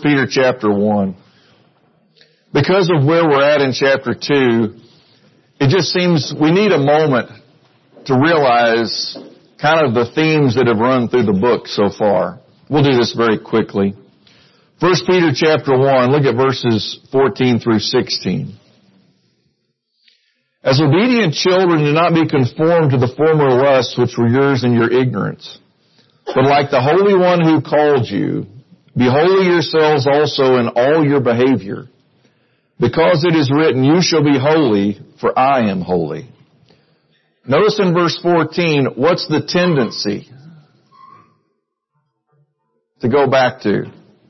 Peter chapter 1. Because of where we're at in chapter 2, it just seems we need a moment to realize kind of the themes that have run through the book so far. We'll do this very quickly. 1 Peter chapter 1, look at verses 14 through 16. As obedient children, do not be conformed to the former lusts which were yours in your ignorance. But like the Holy One who called you, be holy yourselves also in all your behavior. Because it is written, you shall be holy, for I am holy. Notice in verse 14, what's the tendency to go back to?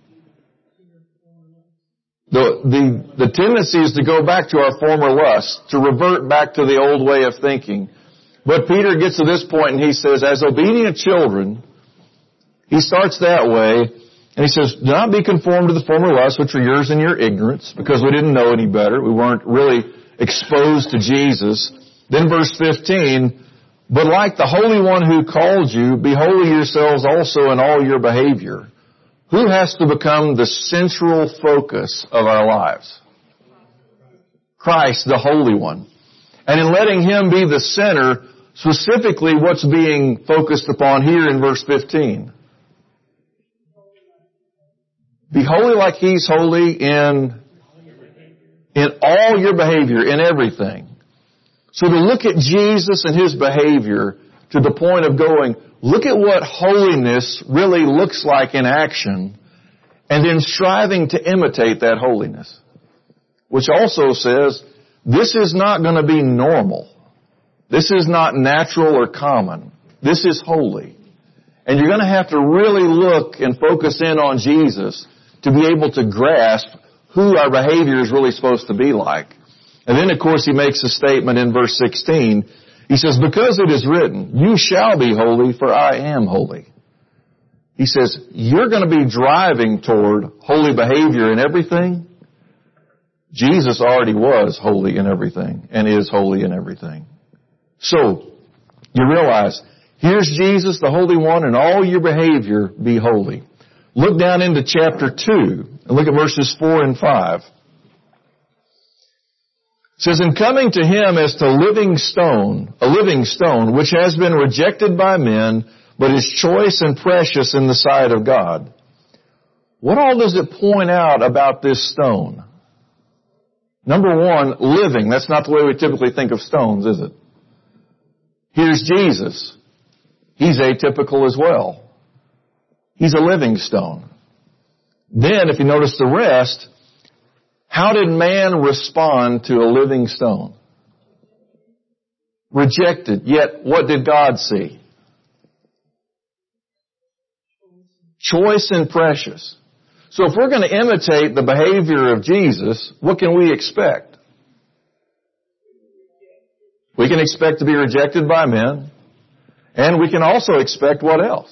The tendency is to go back to our former lusts, to revert back to the old way of thinking. But Peter gets to this point and he says, as obedient children, he starts that way, and he says, do not be conformed to the former lusts which were yours in your ignorance, because we didn't know any better. We weren't really exposed to Jesus. Then verse 15, but like the Holy One who called you, be holy yourselves also in all your behavior. Who has to become the central focus of our lives? Christ, the Holy One. And in letting Him be the center, specifically what's being focused upon here in verse 15? Be holy like He's holy in all your behavior, in everything. So to look at Jesus and His behavior to the point of going, look at what holiness really looks like in action, and then striving to imitate that holiness. Which also says, this is not going to be normal. This is not natural or common. This is holy. And you're going to have to really look and focus in on Jesus to be able to grasp who our behavior is really supposed to be like. And then, of course, He makes a statement in verse 16. He says, because it is written, you shall be holy, for I am holy. He says, you're going to be driving toward holy behavior in everything. Jesus already was holy in everything and is holy in everything. So, you realize, here's Jesus, the Holy One, and all your behavior be holy. Look down into chapter 2 and look at verses 4 and 5. It says, in coming to Him as to a living stone, which has been rejected by men, but is choice and precious in the sight of God. What all does it point out about this stone? Number one, living. That's not the way we typically think of stones, is it? Here's Jesus. He's atypical as well. He's a living stone. Then, if you notice the rest, how did man respond to a living stone? Rejected. Yet, what did God see? Choice and precious. So if we're going to imitate the behavior of Jesus, what can we expect? We can expect to be rejected by men, and we can also expect what else?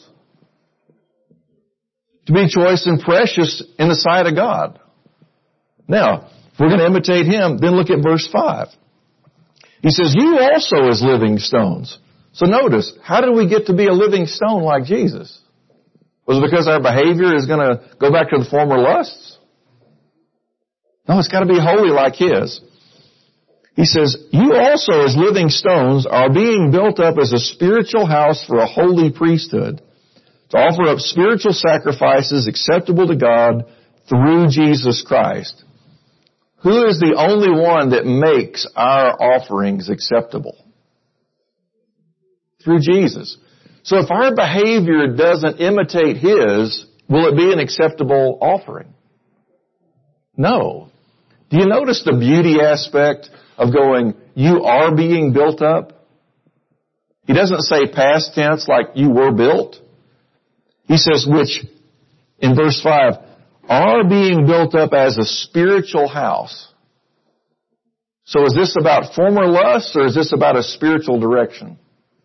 To be choice and precious in the sight of God. Now, if we're going to imitate Him, then look at verse 5. He says, you also as living stones. So notice, how did we get to be a living stone like Jesus? Was it because our behavior is going to go back to the former lusts? No, it's got to be holy like His. He says, you also as living stones are being built up as a spiritual house for a holy priesthood, to offer up spiritual sacrifices acceptable to God through Jesus Christ. Who is the only one that makes our offerings acceptable? Through Jesus. So if our behavior doesn't imitate His, will it be an acceptable offering? No. Do you notice the beauty aspect of going, you are being built up? He doesn't say past tense like you were built. He says, which, in verse 5, are being built up as a spiritual house. So is this about former lusts or is this about a spiritual direction?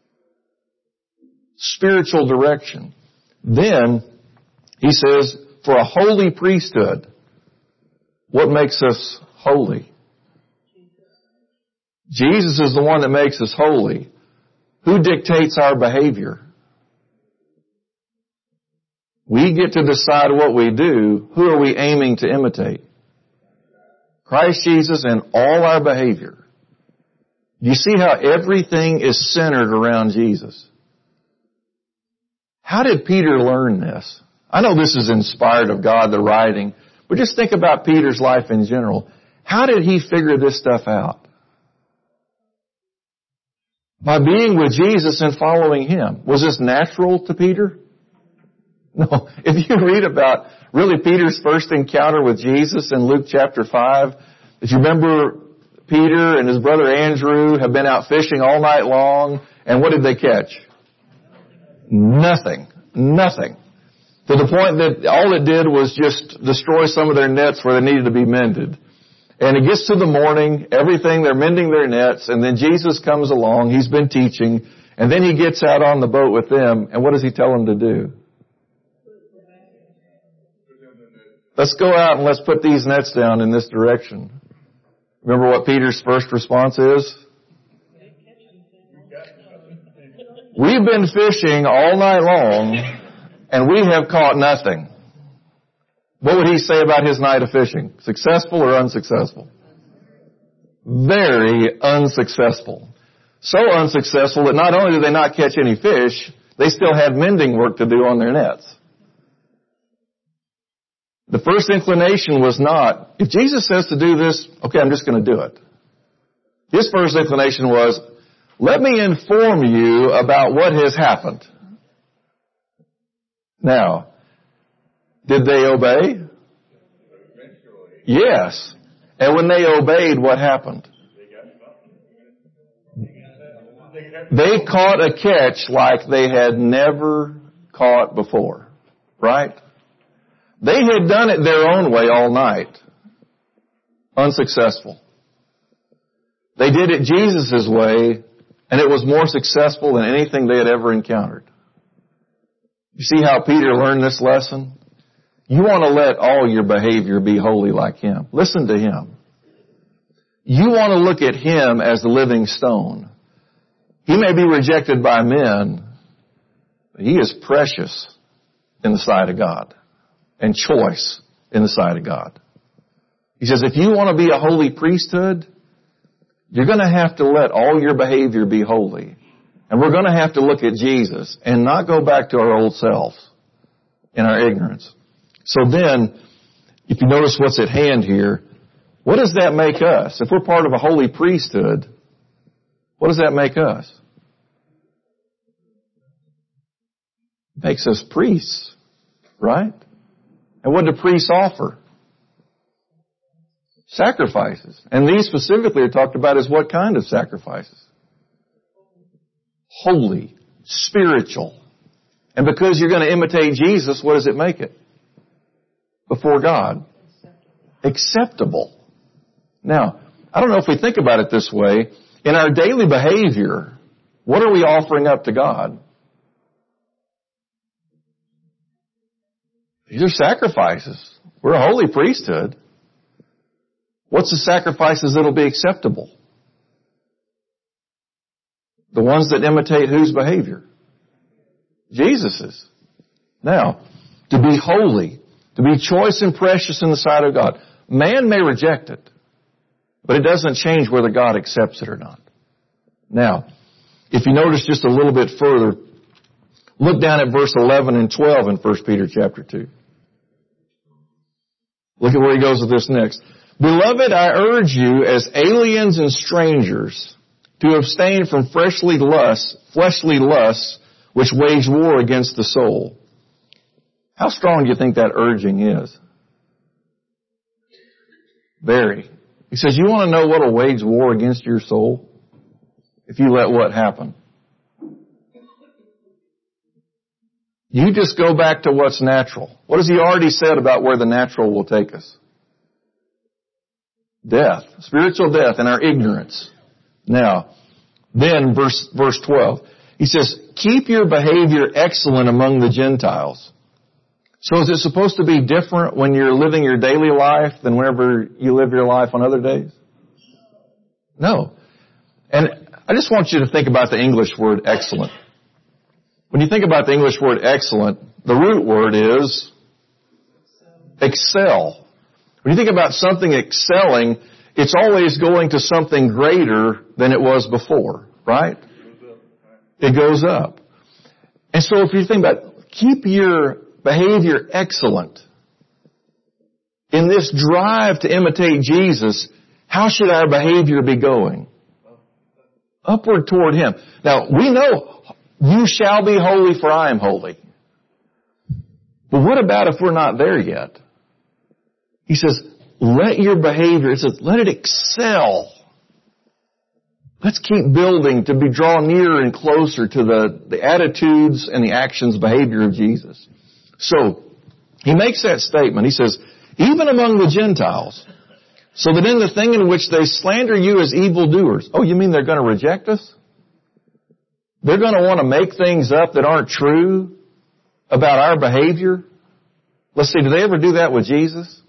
Spiritual direction. Then, he says, for a holy priesthood. What makes us holy? Jesus is the one that makes us holy. Who dictates our behavior? We get to decide what we do. Who are we aiming to imitate? Christ Jesus in all our behavior. Do you see how everything is centered around Jesus? How did Peter learn this? I know this is inspired of God, the writing, but just think about Peter's life in general. How did he figure this stuff out? By being with Jesus and following Him. Was this natural to Peter? No. If you read about really Peter's first encounter with Jesus in Luke chapter 5, if you remember, Peter and his brother Andrew have been out fishing all night long, and what did they catch? Nothing. Nothing. To the point that all it did was just destroy some of their nets where they needed to be mended. And it gets to the morning, they're mending their nets, and then Jesus comes along, He's been teaching, and then He gets out on the boat with them, and what does He tell them to do? Let's go out and let's put these nets down in this direction. Remember what Peter's first response is? We've been fishing all night long, and we have caught nothing. What would he say about his night of fishing? Successful or unsuccessful? Very unsuccessful. So unsuccessful that not only did they not catch any fish, they still had mending work to do on their nets. The first inclination was not, if Jesus says to do this, okay, I'm just going to do it. His first inclination was, let me inform you about what has happened. Now, did they obey? Yes. And when they obeyed, what happened? They caught a catch like they had never caught before. Right? They had done it their own way all night. Unsuccessful. They did it Jesus' way, and it was more successful than anything they had ever encountered. You see how Peter learned this lesson? You want to let all your behavior be holy like Him. Listen to Him. You want to look at Him as the living stone. He may be rejected by men, but He is precious in the sight of God and choice in the sight of God. He says, if you want to be a holy priesthood, you're going to have to let all your behavior be holy. And we're going to have to look at Jesus and not go back to our old selves in our ignorance. So then, if you notice what's at hand here, what does that make us? If we're part of a holy priesthood, what does that make us? It makes us priests, right? And what do priests offer? Sacrifices. And these specifically are talked about as what kind of sacrifices? Holy, spiritual. And because you're going to imitate Jesus, what does it make it? Before God? Acceptable. Now, I don't know if we think about it this way. In our daily behavior, what are we offering up to God? These are sacrifices. We're a holy priesthood. What's the sacrifices that'll be acceptable? The ones that imitate whose behavior? Jesus's. Now, to be holy, to be choice and precious in the sight of God. Man may reject it, but it doesn't change whether God accepts it or not. Now, if you notice just a little bit further, look down at verse 11 and 12 in 1 Peter chapter 2. Look at where he goes with this next. Beloved, I urge you as aliens and strangers to abstain from fleshly lusts which wage war against the soul. How strong do you think that urging is? Very. He says, you want to know what will wage war against your soul? If you let what happen? You just go back to what's natural. What has he already said about where the natural will take us? Death. Spiritual death in our ignorance. Now, then verse 12. He says, keep your behavior excellent among the Gentiles. So is it supposed to be different when you're living your daily life than whenever you live your life on other days? No. And I just want you to think about the English word excellent. When you think about the English word excellent, the root word is excel. When you think about something excelling, it's always going to something greater than it was before, right? It goes up. And so if you think about, keep your behavior excellent. In this drive to imitate Jesus, how should our behavior be going? Upward toward Him. Now, we know, you shall be holy for I am holy. But what about if we're not there yet? He says, let your behavior, it says, let it excel. Let's keep building to be drawn nearer and closer to the attitudes and the actions, behavior of Jesus. So, he makes that statement. He says, even among the Gentiles, so that in the thing in which they slander you as evildoers. Oh, you mean they're going to reject us? They're going to want to make things up that aren't true about our behavior? Let's see, do they ever do that with Jesus?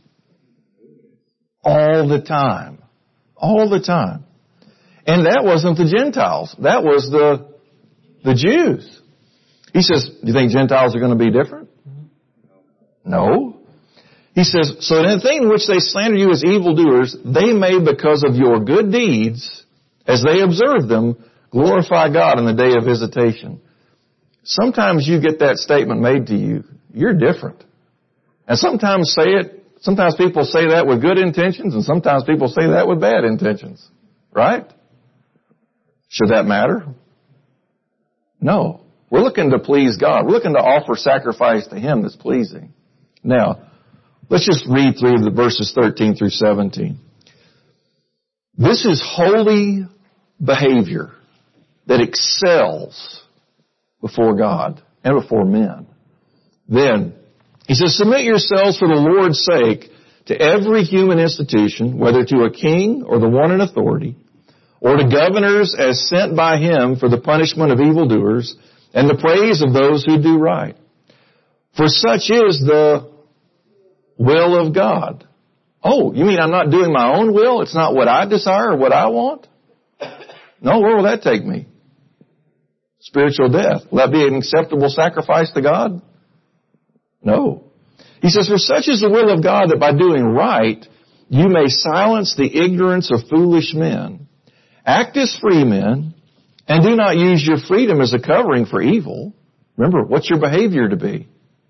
All the time. All the time. And that wasn't the Gentiles. That was the Jews. He says, do you think Gentiles are going to be different? No. He says, so in the thing in which they slander you as evildoers, they may, because of your good deeds, as they observe them, glorify God in the day of visitation. Sometimes you get that statement made to you, you're different. And sometimes people say that with good intentions, and sometimes people say that with bad intentions. Right? Should that matter? No. We're looking to please God. We're looking to offer sacrifice to Him that's pleasing. Now, let's just read through the verses 13 through 17. This is holy behavior that excels before God and before men. Then, he says, submit yourselves for the Lord's sake to every human institution, whether to a king or the one in authority, or to governors as sent by Him for the punishment of evildoers and the praise of those who do right. For such is the will of God. Oh, you mean I'm not doing my own will? It's not what I desire or what I want? No, where will that take me? Spiritual death. Will that be an acceptable sacrifice to God? No. He says, for such is the will of God that by doing right, you may silence the ignorance of foolish men. Act as free men, and do not use your freedom as a covering for evil. Remember, what's your behavior to be?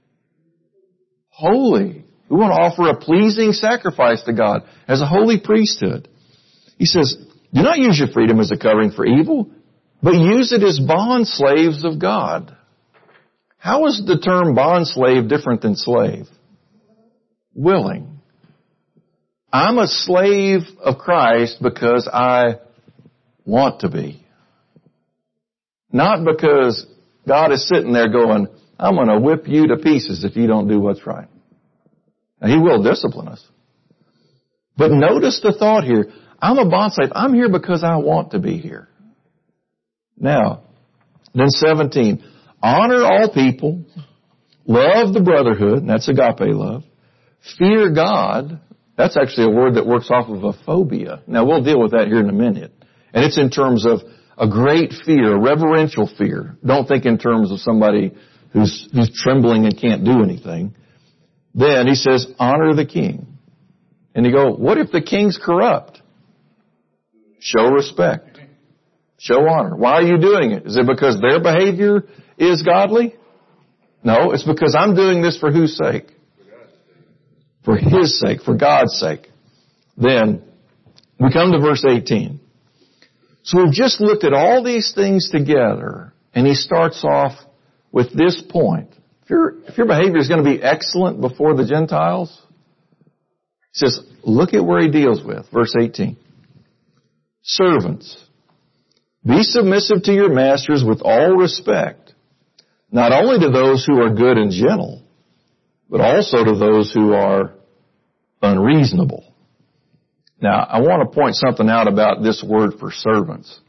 Holy. We want to offer a pleasing sacrifice to God as a holy priesthood. He says, do not use your freedom as a covering for evil, but use it as bond slaves of God. How is the term bond slave different than slave? Willing. I'm a slave of Christ because I want to be. Not because God is sitting there going, I'm going to whip you to pieces if you don't do what's right. Now, He will discipline us. But notice the thought here. I'm a bond slave. I'm here because I want to be here. Now, then 17. Honor all people. Love the brotherhood. That's agape love. Fear God. That's actually a word that works off of a phobia. Now, we'll deal with that here in a minute. And it's in terms of a great fear, a reverential fear. Don't think in terms of somebody who's trembling and can't do anything. Then he says, honor the king. And you go, what if the king's corrupt? Show respect. Show honor. Why are you doing it? Is it because their behavior is godly? No, it's because I'm doing this for whose sake? For His sake, for God's sake. Then we come to verse 18. So we've just looked at all these things together, and he starts off with this point. If your behavior is going to be excellent before the Gentiles, he says, look at where he deals with. Verse 18. Servants, be submissive to your masters with all respect, not only to those who are good and gentle, but also to those who are unreasonable. Now, I want to point something out about this word for servants.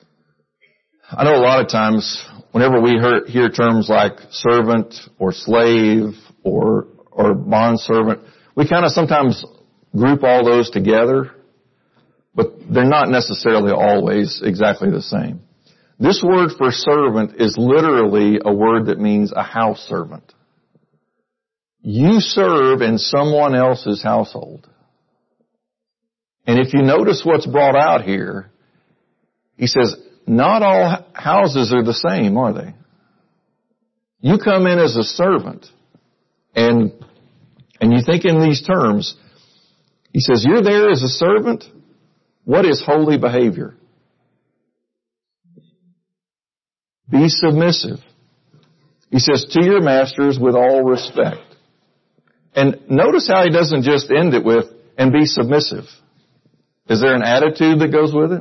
I know a lot of times, whenever we hear terms like servant or slave or bondservant, we kind of sometimes group all those together, but they're not necessarily always exactly the same. This word for servant is literally a word that means a house servant. You serve in someone else's household. And if you notice what's brought out here, he says, not all houses are the same, are they? You come in as a servant, and you think in these terms. He says, you're there as a servant. What is holy behavior? Be submissive. He says, to your masters with all respect. And notice how he doesn't just end it with, and be submissive. Is there an attitude that goes with it?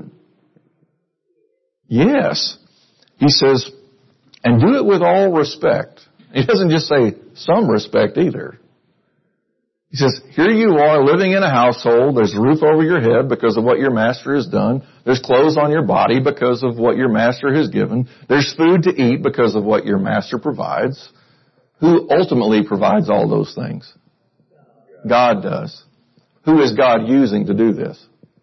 Yes. He says, and do it with all respect. He doesn't just say some respect either. He says, here you are living in a household. There's a roof over your head because of what your master has done. There's clothes on your body because of what your master has given. There's food to eat because of what your master provides. Who ultimately provides all those things? God does. Who is God using to do this?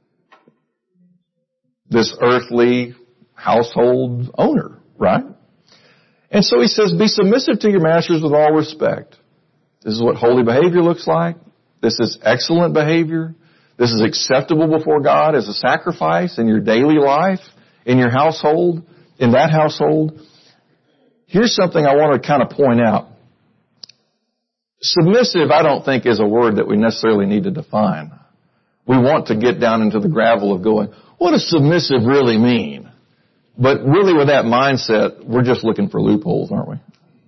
This earthly household owner, right? And so he says, be submissive to your masters with all respect. This is what holy behavior looks like. This is excellent behavior. This is acceptable before God as a sacrifice in your daily life, in your household, in that household. Here's something I want to kind of point out. Submissive, I don't think, is a word that we necessarily need to define. We want to get down into the gravel of going, what does submissive really mean? But really with that mindset, we're just looking for loopholes, aren't we?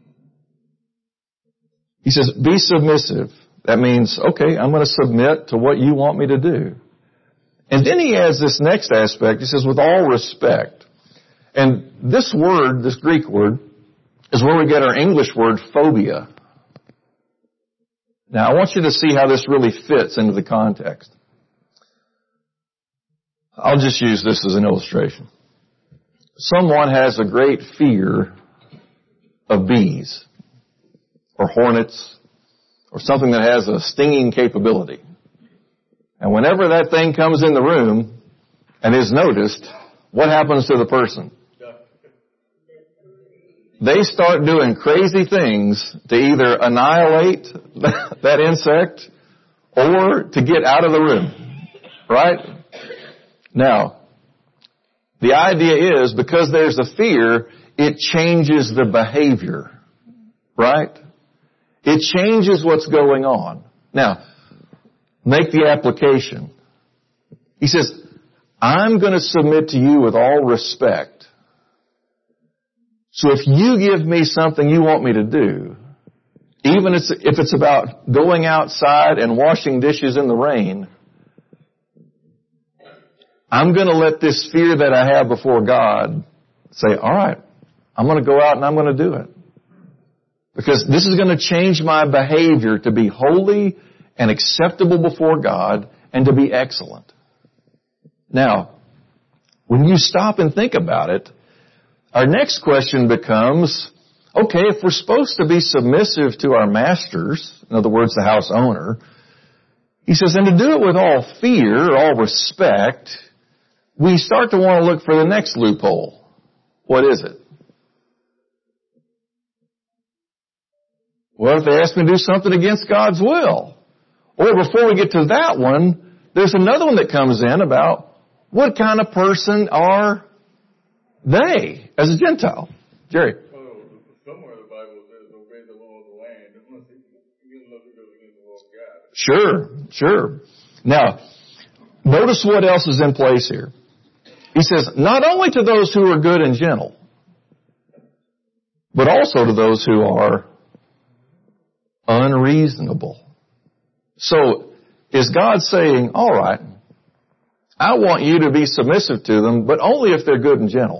He says, be submissive. That means, okay, I'm going to submit to what you want me to do. And then he adds this next aspect. He says, with all respect. And this word, this Greek word, is where we get our English word phobia. Now, I want you to see how this really fits into the context. I'll just use this as an illustration. Someone has a great fear of bees or hornets or something that has a stinging capability. And whenever that thing comes in the room and is noticed, what happens to the person? They start doing crazy things to either annihilate that insect or to get out of the room. Right? Now, the idea is because there's a fear, it changes the behavior. Right? It changes what's going on. Now, make the application. He says, I'm going to submit to you with all respect. So if you give me something you want me to do, even if it's about going outside and washing dishes in the rain, I'm going to let this fear that I have before God say, all right, I'm going to go out and I'm going to do it. Because this is going to change my behavior to be holy and acceptable before God and to be excellent. Now, when you stop and think about it, our next question becomes, okay, if we're supposed to be submissive to our masters, in other words, the house owner, he says, and to do it with all fear, all respect, we start to want to look for the next loophole. What is it? What if they ask me to do something against God's will? Or before we get to that one, there's another one that comes in about what kind of person are they as a Gentile? Jerry. Well, somewhere the Bible says obey the law of the land unless it goes against the law of God. Sure. Now, notice what else is in place here. He says, not only to those who are good and gentle, but also to those who are unreasonable. So, is God saying, all right, I want you to be submissive to them, but only if they're good and gentle?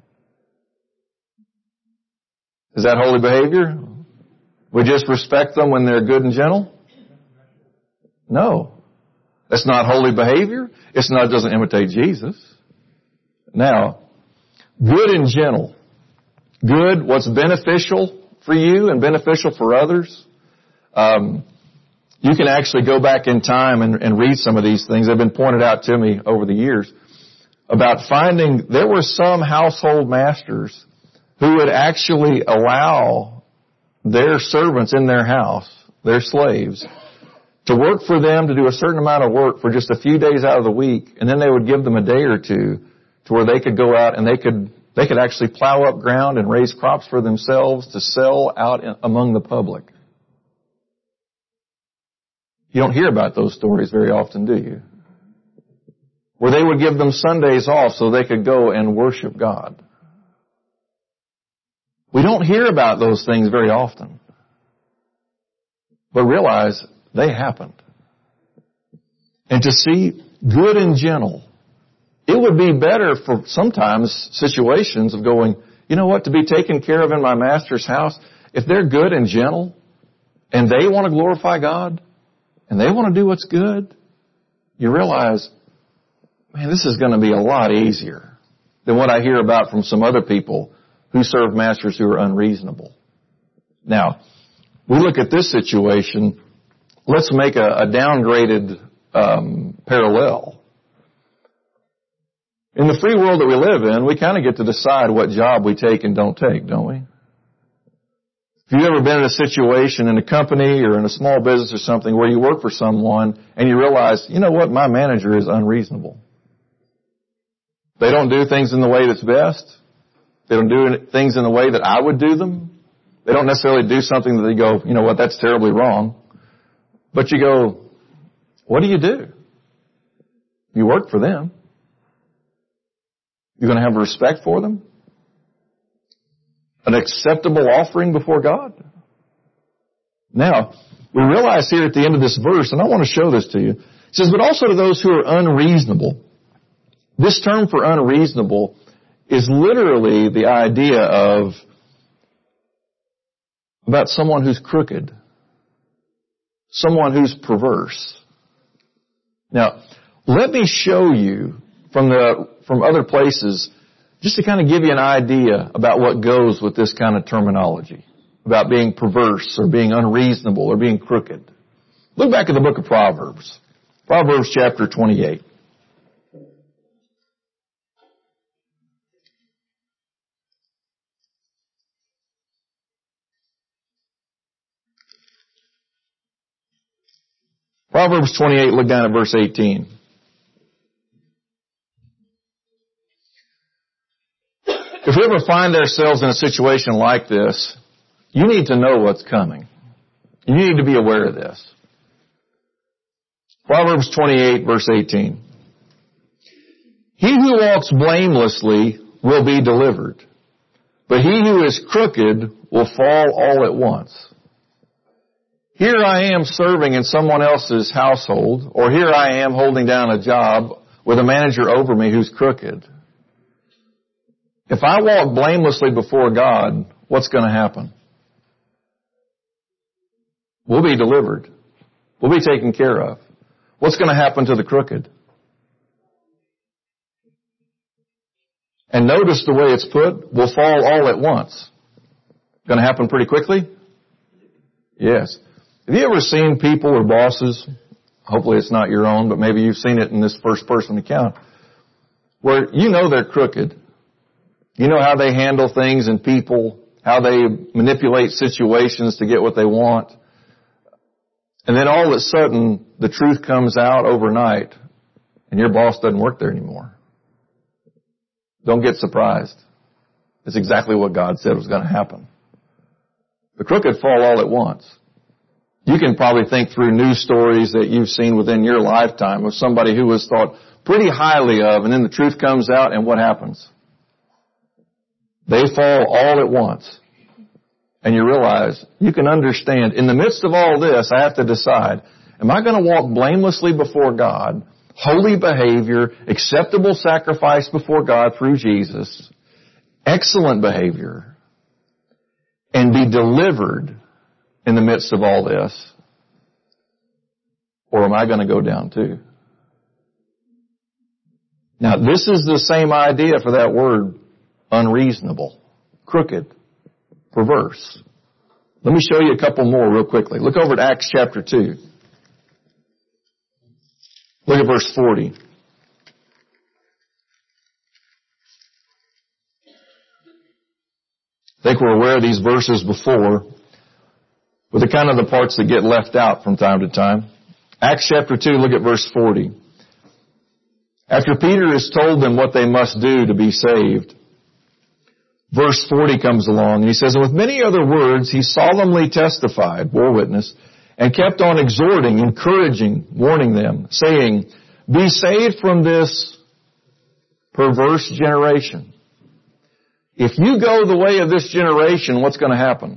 Is that holy behavior? We just respect them when they're good and gentle? No. That's not holy behavior. It doesn't imitate Jesus. Now, good and gentle. Good, what's beneficial for you and beneficial for others. You can actually go back in time and read some of these things. They've been pointed out to me over the years. about finding there were some household masters who would actually allow their servants in their house, their slaves, to work for them, to do a certain amount of work for just a few days out of the week, and then they would give them a day or two to where they could go out and they could actually plow up ground and raise crops for themselves to sell out among the public. You don't hear about those stories very often, do you? Where they would give them Sundays off so they could go and worship God. We don't hear about those things very often. But realize they happened. And to see good and gentle, it would be better for sometimes situations of going, you know what, to be taken care of in my master's house, if they're good and gentle and they want to glorify God and they want to do what's good, you realize, man, this is going to be a lot easier than what I hear about from some other people who serve masters who are unreasonable. Now, we look at this situation. Let's make a downgraded parallel. In the free world that we live in, we kind of get to decide what job we take and don't take, don't we? If you've ever been in a situation in a company or in a small business or something where you work for someone and you realize, you know what, my manager is unreasonable. They don't do things in the way that's best. They don't do things in the way that I would do them. They don't necessarily do something that they go, you know what, that's terribly wrong. But you go, what do? You work for them. You're going to have respect for them? An acceptable offering before God? Now, we realize here at the end of this verse, and I want to show this to you. It says, but also to those who are unreasonable. This term for unreasonable is literally the idea of about someone who's crooked. Someone who's perverse. Now, let me show you from other places, just to kind of give you an idea about what goes with this kind of terminology, about being perverse or being unreasonable or being crooked. Look back at the book of Proverbs. Proverbs chapter 28. Proverbs 28, look down at verse 18. If we ever find ourselves in a situation like this, you need to know what's coming. You need to be aware of this. Proverbs 28, verse 18. He who walks blamelessly will be delivered, but he who is crooked will fall all at once. Here I am serving in someone else's household, or here I am holding down a job with a manager over me who's crooked. If I walk blamelessly before God, what's going to happen? We'll be delivered. We'll be taken care of. What's going to happen to the crooked? And notice the way it's put, we'll fall all at once. Going to happen pretty quickly? Yes. Have you ever seen people or bosses, hopefully it's not your own, but maybe you've seen it in this first person account, where you know they're crooked. You know how they handle things and people, how they manipulate situations to get what they want. And then all of a sudden, the truth comes out overnight, and your boss doesn't work there anymore. Don't get surprised. It's exactly what God said was going to happen. The crooked fall all at once. You can probably think through news stories that you've seen within your lifetime of somebody who was thought pretty highly of, and then the truth comes out, and what happens? They fall all at once. And you realize, you can understand, in the midst of all this, I have to decide, am I going to walk blamelessly before God, holy behavior, acceptable sacrifice before God through Jesus, excellent behavior, and be delivered in the midst of all this? Or am I going to go down too? Now, this is the same idea for that word, unreasonable, crooked, perverse. Let me show you a couple more real quickly. Look over at Acts chapter 2. Look at verse 40. we're aware of these verses before, but they're kind of the parts that get left out from time to time. Acts chapter 2, look at verse 40. After Peter has told them what they must do to be saved, verse 40 comes along and he says, and with many other words he solemnly testified, bore witness, and kept on exhorting, encouraging, warning them, saying, be saved from this perverse generation. If you go the way of this generation, what's going to happen?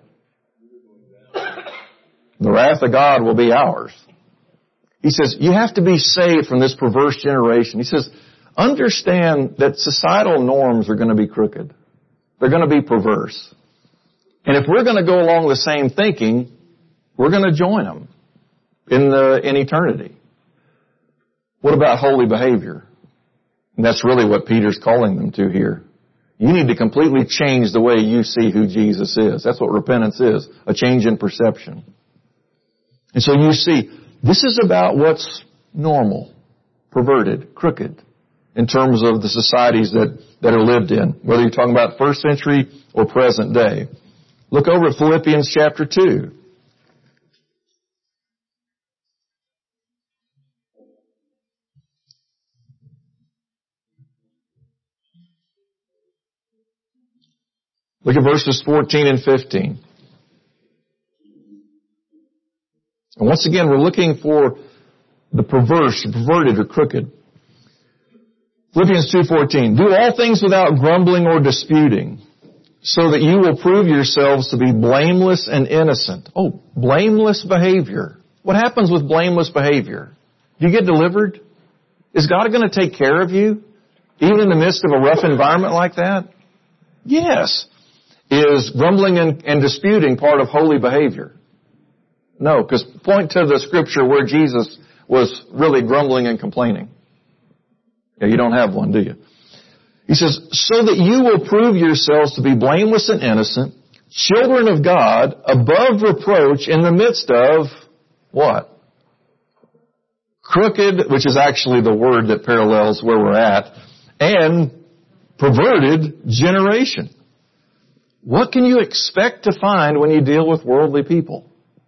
The wrath of God will be ours. He says, you have to be saved from this perverse generation. He says, understand that societal norms are going to be crooked. They're going to be perverse. And if we're going to go along the same thinking, we're going to join them in eternity. What about holy behavior? And that's really what Peter's calling them to here. You need to completely change the way you see who Jesus is. That's what repentance is, a change in perception. And so you see, this is about what's normal, perverted, crooked, in terms of the societies that are lived in, whether you're talking about first century or present day. Look over at Philippians chapter 2. Look at verses 14 and 15. And once again, we're looking for the perverse, the perverted, or crooked. Philippians 2:14. Do all things without grumbling or disputing, so that you will prove yourselves to be blameless and innocent. Oh, blameless behavior. What happens with blameless behavior? Do you get delivered? Is God going to take care of you, even in the midst of a rough environment like that? Yes. Is grumbling and disputing part of holy behavior? No, because point to the scripture where Jesus was really grumbling and complaining. Yeah, you don't have one, do you? He says, so that you will prove yourselves to be blameless and innocent, children of God, above reproach in the midst of what? Crooked, which is actually the word that parallels where we're at, and perverted generation. What can you expect to find when you deal with worldly people?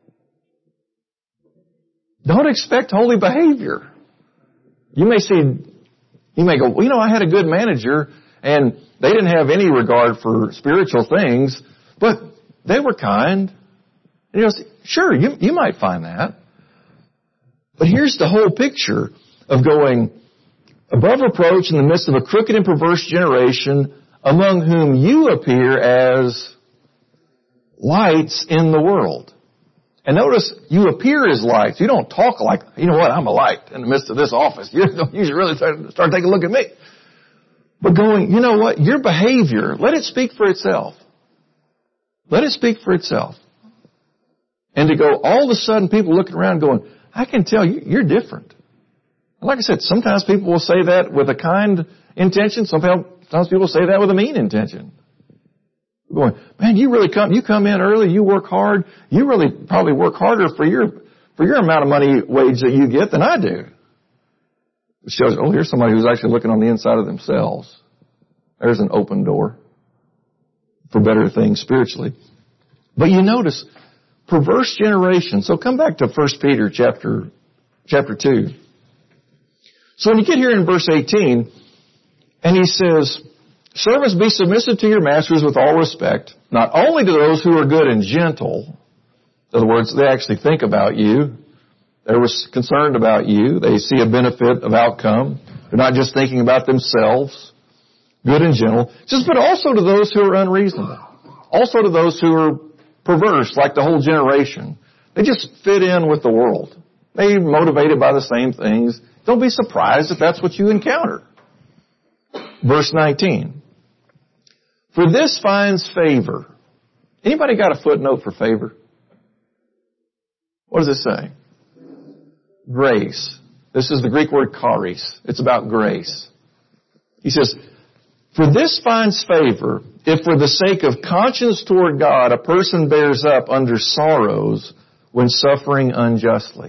Don't expect holy behavior. You may go, well, I had a good manager and they didn't have any regard for spiritual things, but they were kind. And sure, you might find that. But here's the whole picture of going above reproach in the midst of a crooked and perverse generation, among whom you appear as lights in the world. And notice, you appear as lights. You don't talk like, I'm a light in the midst of this office. You should really start taking a look at me. But going, your behavior, let it speak for itself. Let it speak for itself. And to go, all of a sudden people looking around going, I can tell you're different. And like I said, sometimes people will say that with a kind intention. Sometimes people say that with a mean intention. Going, man, you come in early, you work hard, you really probably work harder for your amount of money wage that you get than I do. It shows, here's somebody who's actually looking on the inside of themselves. There's an open door for better things spiritually. But you notice, perverse generation. So come back to 1 Peter chapter 2. So when you get here in verse 18, and he says, servants, be submissive to your masters with all respect, not only to those who are good and gentle. In other words, they actually think about you. They're concerned about you. They see a benefit of outcome. They're not just thinking about themselves. Good and gentle. It says, but also to those who are unreasonable. Also to those who are perverse, like the whole generation. They just fit in with the world. They're motivated by the same things. Don't be surprised if that's what you encounter. Verse 19. For this finds favor. Anybody got a footnote for favor? What does it say? Grace. This is the Greek word charis. It's about grace. He says, for this finds favor if for the sake of conscience toward God a person bears up under sorrows when suffering unjustly.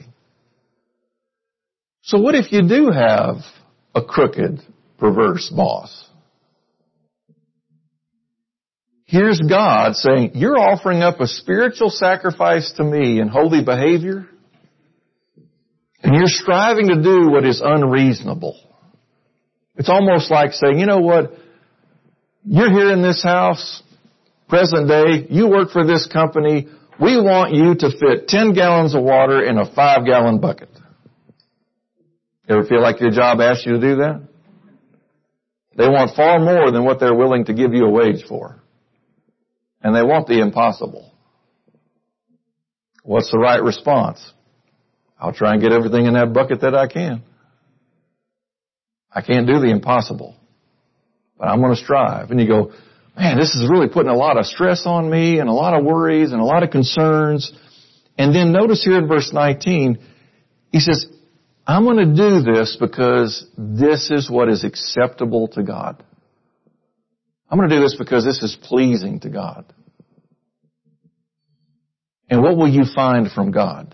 So what if you do have a crooked, perverse boss? Here's God saying, you're offering up a spiritual sacrifice to me in holy behavior, and you're striving to do what is unreasonable. It's almost like saying, you know what, you're here in this house, present day, you work for this company, we want you to fit 10 gallons of water in a 5-gallon bucket. Ever feel like your job asks you to do that? They want far more than what they're willing to give you a wage for. And they want the impossible. What's the right response? I'll try and get everything in that bucket that I can. I can't do the impossible, but I'm going to strive. And you go, man, this is really putting a lot of stress on me and a lot of worries and a lot of concerns. And then notice here in verse 19, he says, I'm going to do this because this is what is acceptable to God. I'm going to do this because this is pleasing to God. And what will you find from God?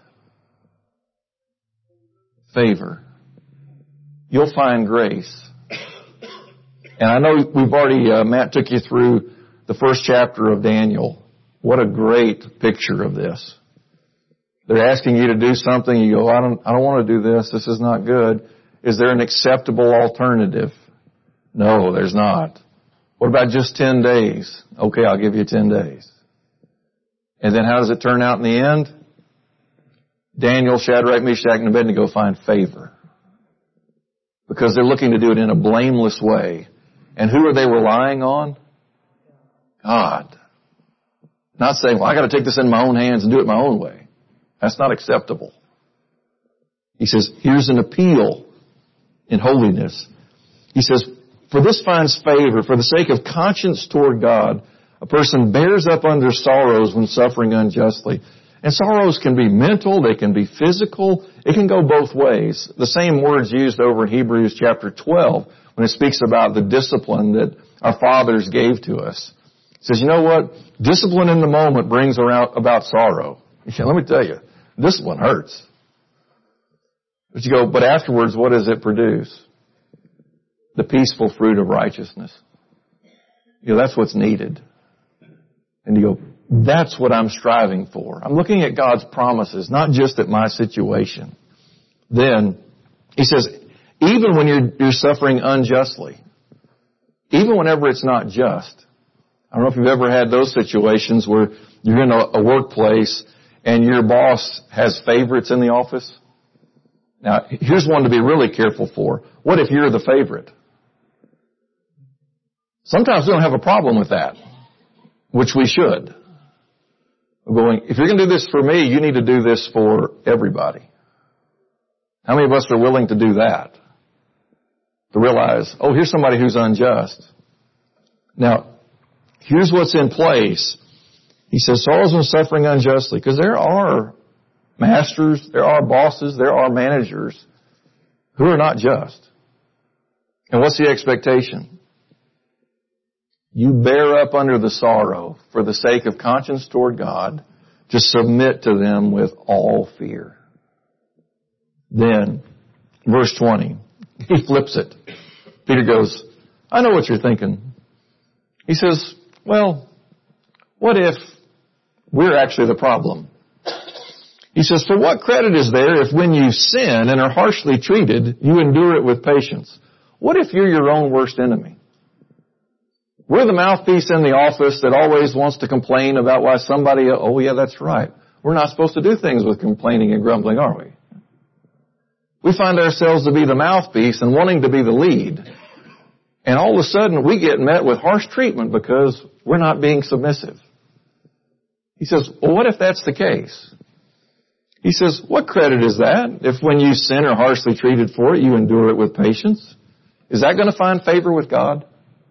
Favor. You'll find grace. And I know we've already, Matt took you through the first chapter of Daniel. What a great picture of this. They're asking you to do something, you go, I don't want to do this, this is not good. Is there an acceptable alternative? No, there's not. What about just 10 days? Okay, I'll give you 10 days. And then how does it turn out in the end? Daniel, Shadrach, Meshach, and Abednego find favor. Because they're looking to do it in a blameless way. And who are they relying on? God. Not saying, well, I got to take this in my own hands and do it my own way. That's not acceptable. He says, here's an appeal in holiness. He says, for this finds favor, for the sake of conscience toward God, a person bears up under sorrows when suffering unjustly. And sorrows can be mental, they can be physical, it can go both ways. The same words used over in Hebrews chapter 12 when it speaks about the discipline that our fathers gave to us. It says, you know what? Discipline in the moment brings about sorrow. Let me tell you, discipline hurts. But you go, but afterwards, what does it produce? The peaceful fruit of righteousness. You know, that's what's needed. And you go, that's what I'm striving for. I'm looking at God's promises, not just at my situation. Then, he says, even when you're suffering unjustly, even whenever it's not just. I don't know if you've ever had those situations where you're in a workplace and your boss has favorites in the office. Now, here's one to be really careful for. What if you're the favorite? Sometimes we don't have a problem with that, which we should. We're going, if you're going to do this for me, you need to do this for everybody. How many of us are willing to do that? To realize, oh, here's somebody who's unjust. Now, here's what's in place. He says, sorrows when suffering unjustly, because there are masters, there are bosses, there are managers who are not just. And what's the expectation? You bear up under the sorrow for the sake of conscience toward God. Just submit to them with all fear. Then, verse 20, he flips it. Peter goes, I know what you're thinking. He says, well, what if we're actually the problem? He says, for what credit is there if when you sin and are harshly treated, you endure it with patience? What if you're your own worst enemy? We're the mouthpiece in the office that always wants to complain about why somebody, oh yeah, that's right. We're not supposed to do things with complaining and grumbling, are we? We find ourselves to be the mouthpiece and wanting to be the lead. And all of a sudden we get met with harsh treatment because we're not being submissive. He says, well, what if that's the case? He says, what credit is that if when you sin or harshly treated for it, you endure it with patience? Is that going to find favor with God?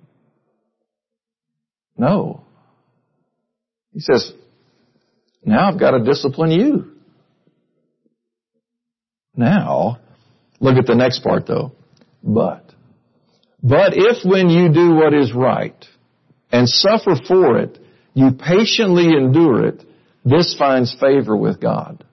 No. He says, now I've got to discipline you. Now, look at the next part though. But if when you do what is right and suffer for it, you patiently endure it, this finds favor with God.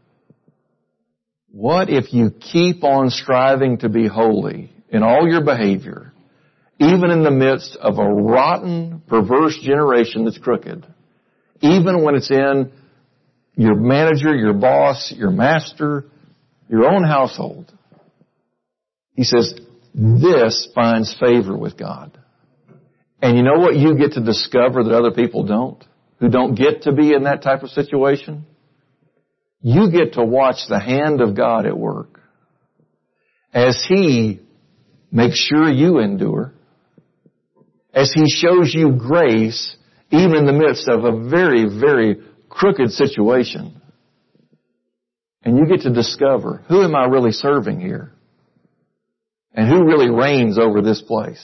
What if you keep on striving to be holy in all your behavior even in the midst of a rotten, perverse generation that's crooked, even when it's in your manager, your boss, your master, your own household. He says, this finds favor with God. And you know what you get to discover that other people don't? Who don't get to be in that type of situation? You get to watch the hand of God at work as He makes sure you endure, as He shows you grace even in the midst of a very, very crooked situation. And you get to discover, who am I really serving here? And who really reigns over this place?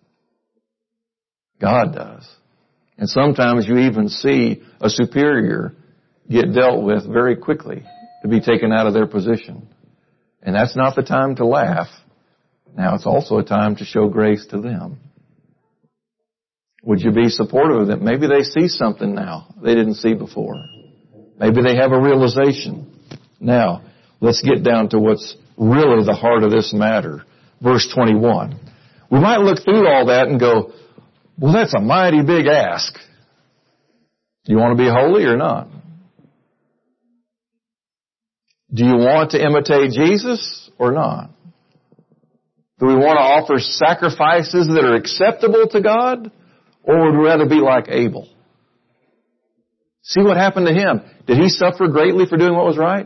God does. And sometimes you even see a superior get dealt with very quickly to be taken out of their position. And that's not the time to laugh. Now it's also a time to show grace to them. Would you be supportive of them? Maybe they see something now they didn't see before. Maybe they have a realization. Now, let's get down to what's really the heart of this matter. Verse 21. We might look through all that and go, well, that's a mighty big ask. Do you want to be holy or not? Do you want to imitate Jesus or not? Do we want to offer sacrifices that are acceptable to God? Or would we rather be like Abel? See what happened to him. Did he suffer greatly for doing what was right?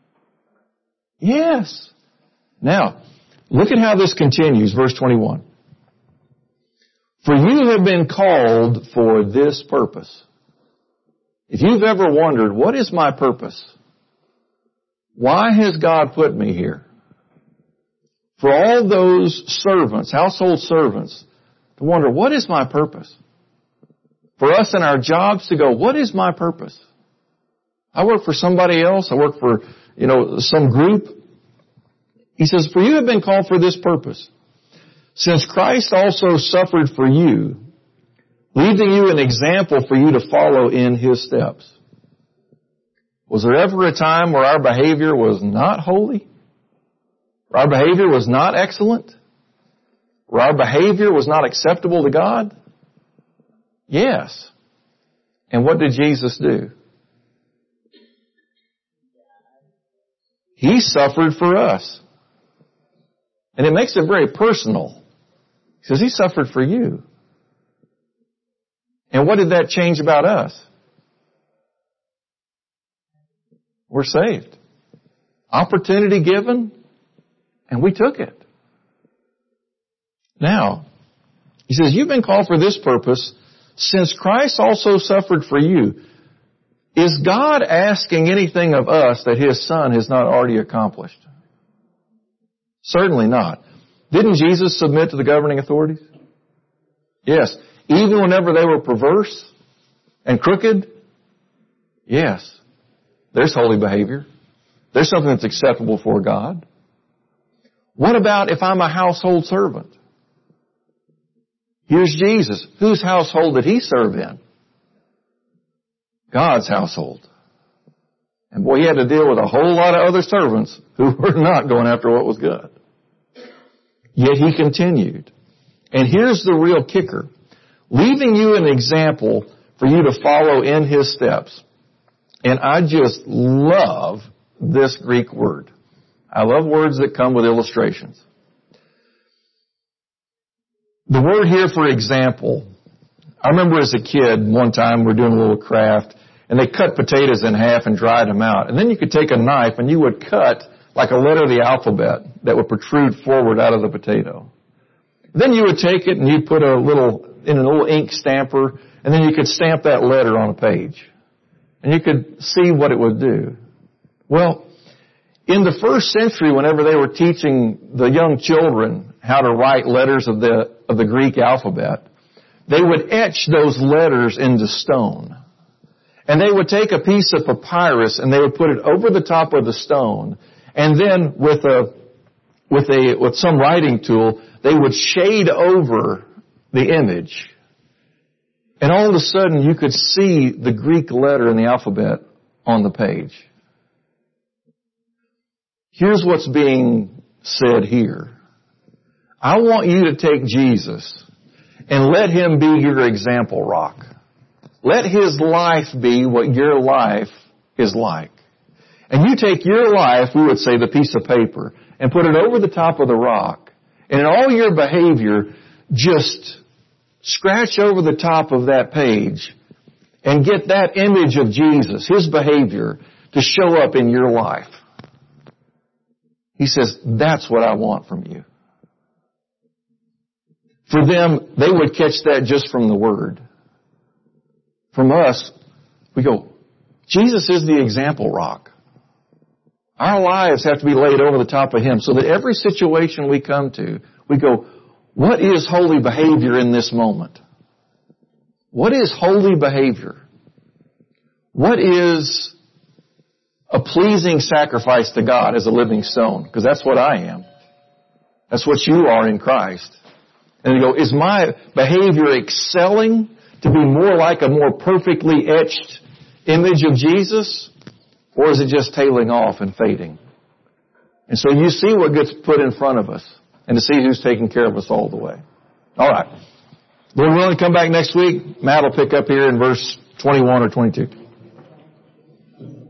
Yes. Now, look at how this continues, verse 21. For you have been called for this purpose. If you've ever wondered, what is my purpose? Why has God put me here? For all those servants, household servants, to wonder, what is my purpose? For us in our jobs to go, what is my purpose? I work for somebody else. I work for, some group. He says, for you have been called for this purpose. Since Christ also suffered for you, leaving you an example for you to follow in His steps. Was there ever a time where our behavior was not holy? Where our behavior was not excellent? Where our behavior was not acceptable to God? Yes. And what did Jesus do? He suffered for us. And it makes it very personal. He says He suffered for you. And what did that change about us? We're saved. Opportunity given, and we took it. Now, He says, you've been called for this purpose, since Christ also suffered for you. Is God asking anything of us that His Son has not already accomplished? Certainly not. Didn't Jesus submit to the governing authorities? Yes. Even whenever they were perverse and crooked? Yes. There's holy behavior. There's something that's acceptable for God. What about if I'm a household servant? Here's Jesus. Whose household did He serve in? God's household. And boy, He had to deal with a whole lot of other servants who were not going after what was good. Yet He continued. And here's the real kicker. Leaving you an example for you to follow in His steps. And I just love this Greek word. I love words that come with illustrations. The word here for example, I remember as a kid, one time we're doing a little craft, and they cut potatoes in half and dried them out. And then you could take a knife and you would cut like a letter of the alphabet that would protrude forward out of the potato. Then you would take it and you'd put in a little ink stamper, and then you could stamp that letter on a page. And you could see what it would do. Well, in the first century, whenever they were teaching the young children how to write letters of the Greek alphabet, they would etch those letters into stone. And they would take a piece of papyrus and they would put it over the top of the stone. And then with some writing tool, they would shade over the image. And all of a sudden you could see the Greek letter in the alphabet on the page. Here's what's being said here. I want you to take Jesus and let Him be your example rock. Let His life be what your life is like. And you take your life, we would say the piece of paper, and put it over the top of the rock. And in all your behavior, just scratch over the top of that page and get that image of Jesus, His behavior, to show up in your life. He says, that's what I want from you. For them, they would catch that just from the Word. From us, we go, Jesus is the example rock. Our lives have to be laid over the top of Him so that every situation we come to, we go, what is holy behavior in this moment? What is holy behavior? What is a pleasing sacrifice to God as a living stone? Because that's what I am. That's what you are in Christ. And you go, is my behavior excelling to be more like a more perfectly etched image of Jesus? Or is it just tailing off and fading? And so you see what gets put in front of us and to see who's taking care of us all the way. All right. Lord willing, come back next week. Matt will pick up here in verse 21 or 22.